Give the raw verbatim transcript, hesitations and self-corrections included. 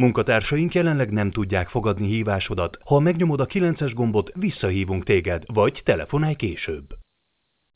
Munkatársaink jelenleg nem tudják fogadni hívásodat. Ha megnyomod a kilences gombot, visszahívunk téged, vagy telefonálj később.